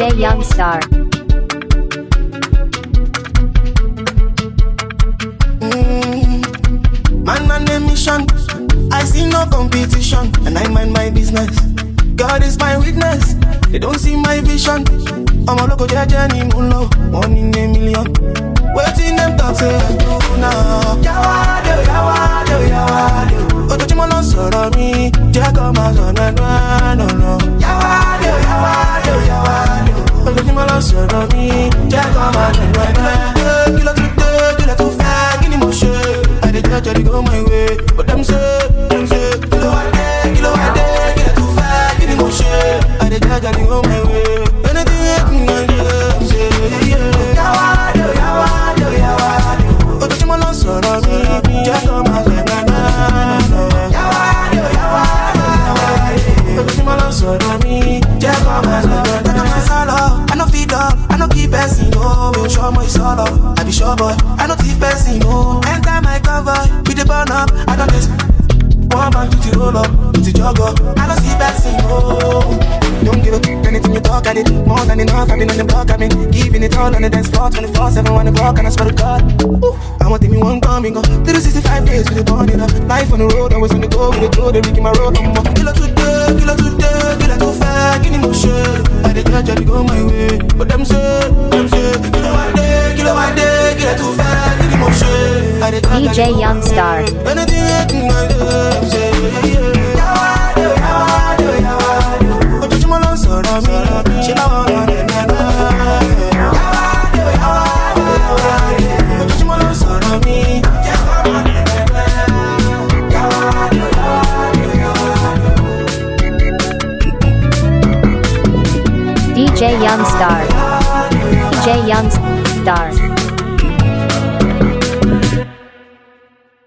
DJ Youngstar. Man, a mission. I see no competition, and I mind my business. God is my witness. They don't see my vision. I'm a local judge anymore. 1 in a million. Waiting them talk say I do now. Yawado, yawado, yawado. Otojimo lo sọ̀rọ̀ mi, jẹ́ kó máa sọ̀rọ̀ náà, no. Yawado, yawado, yawado. Otojimo lo sọ̀rọ̀ mi, jẹ́ kó máa sọ̀rọ̀ náà. Kí ló tún dé, kí ló tún fẹ́, kí ni mo ṣe? I dey judge, I dey go my way, but them say, kí ló wá dé, kí ló tún fẹ́, kí ni mo ṣe? I dey judge, I dey go my way. Anything I do, say, yeah. Yawado, yawado, yawado. Otojimo lo sọ̀rọ̀ mi, jẹ́ kó máa sọ̀rọ̀ náà. Yawado, yawado, yawado. Otojimo lo sọ̀rọ̀ mi, jẹ́ kó máa sọ̀rọ̀ náà. I no feed up, I no keep person, no. Me show my solo, I be sure boy. I no thief person, no. Enter my cover, we the burn up. I don't miss. One man to the roll up, to the jog up. I don't see person, no. Don't give up anything you talk, I did more than enough. I've been on the block, I've been giving it all on the dance floor. 24/7, 1 o'clock, and I swear to God. Ooh, I want me one coming up. 365 days with the burning up. Life on the road, always on the go with the flow. They rigging my road, I'm up. Kilo today, kilo too fast, give me more shit. I dey judge, I dey go my way, but them say, kilo one day, kilo too fast, give me more shit. I dey judge, DJ Youngstar. anything I can do, them say, yawado, yawado, yawado. Otojimo lo sọ̀rọ̀ mi, ṣe bá wọn rán ẹ̀ náà. Yawado, yawado, yawado. Otojimo lo sọ̀rọ̀ mi, jẹ́ kó máa rán ẹ̀ náà. Yawado, yawado, yawado. DJ Youngstar. DJ Youngstar.